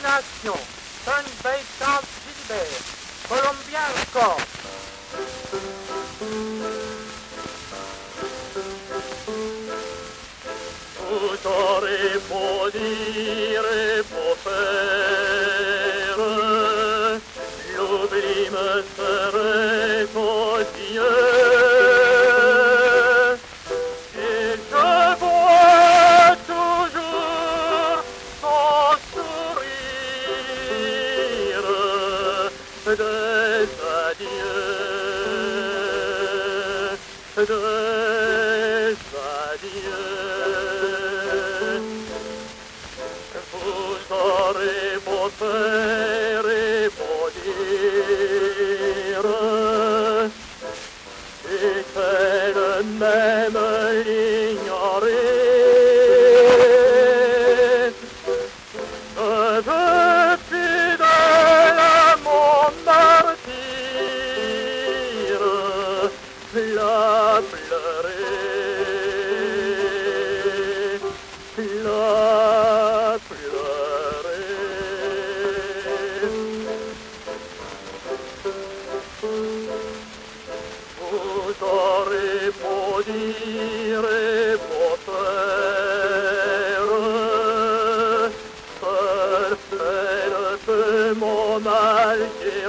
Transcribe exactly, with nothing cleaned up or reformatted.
Destination Sun Bay Charles Gilbert, Colombian Corps. Tout aurait pour dire et pour faire, l'oubli me serait odieux. Et je vois toujours son sourire des adieux, des adieux. Vous aurez beau faire et beau dire, et qu'elle-même l'ignorait. Je fidèle à mon martyre, la pleurer, la pleurer. Vous aurez beau dire et beau faire, seul elle peut mon mal